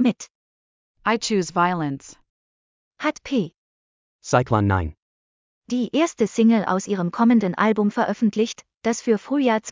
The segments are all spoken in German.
Mit I Choose Violence. hat P. Cyclone 9. die erste Single aus ihrem kommenden Album veröffentlicht, das für Frühjahr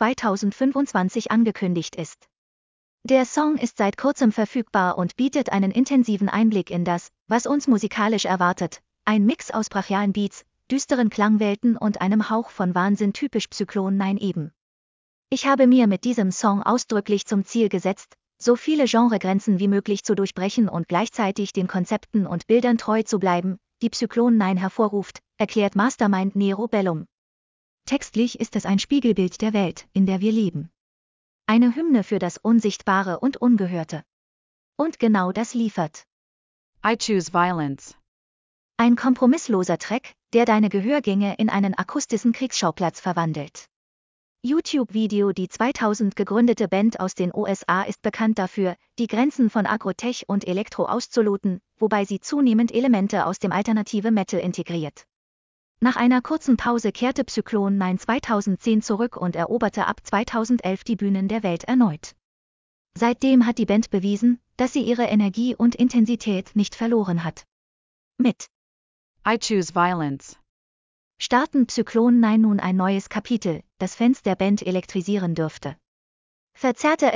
2025 angekündigt ist. Der Song ist seit kurzem verfügbar und bietet einen intensiven Einblick in das, was uns musikalisch erwartet, ein Mix aus brachialen Beats, düsteren Klangwelten und einem Hauch von Wahnsinn typisch Cyclone 9 eben. Ich habe mir mit diesem Song ausdrücklich zum Ziel gesetzt, so viele Genregrenzen wie möglich zu durchbrechen und gleichzeitig den Konzepten und Bildern treu zu bleiben, die Cyclone 9 hervorruft, erklärt Mastermind Nero Bellum. Textlich ist es ein Spiegelbild der Welt, in der wir leben. Eine Hymne für das Unsichtbare und Ungehörte. Und genau das liefert I Choose Violence. ein kompromissloser Track, der deine Gehörgänge in einen akustischen Kriegsschauplatz verwandelt. YouTube-Video. Die 2000 gegründete Band aus den USA ist bekannt dafür, die Grenzen von Agrotech und Elektro auszuloten, wobei sie zunehmend Elemente aus dem alternative Metal integriert. Nach einer kurzen Pause kehrte Cyclone 9 2010 zurück und eroberte ab 2011 die Bühnen der Welt erneut. Seitdem hat die Band bewiesen, dass sie ihre Energie und Intensität nicht verloren hat. Mit I Choose Violence. starten Cyclone 9 nun ein neues Kapitel, das Fans der Band elektrisieren dürfte. Verzerrte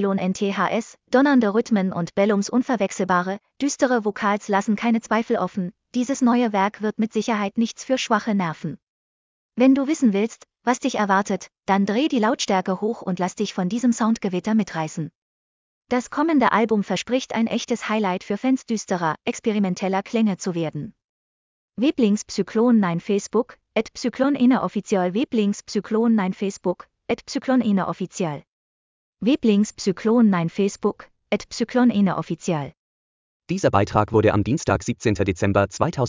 SYNTHS, donnernde Rhythmen und Bellums unverwechselbare, düstere Vocals lassen keine Zweifel offen, dieses neue Werk wird mit Sicherheit nichts für schwache Nerven. Wenn du wissen willst, was dich erwartet, dann dreh die Lautstärke hoch und lass dich von diesem Soundgewitter mitreißen. Das kommende Album verspricht ein echtes Highlight für Fans düsterer, experimenteller Klänge zu werden. Weblinks Cyclone 9 Facebook, @Cyclone offizial. Weblinks Cyclone 9 Facebook, @Cyclone offizial. Weblinks Cyclone 9 Facebook, @Cyclone offizial. Dieser Beitrag wurde am Dienstag, 17. Dezember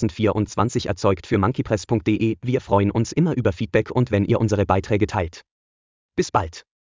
2024 erzeugt für monkeypress.de. Wir freuen uns immer über Feedback und wenn ihr unsere Beiträge teilt. Bis bald.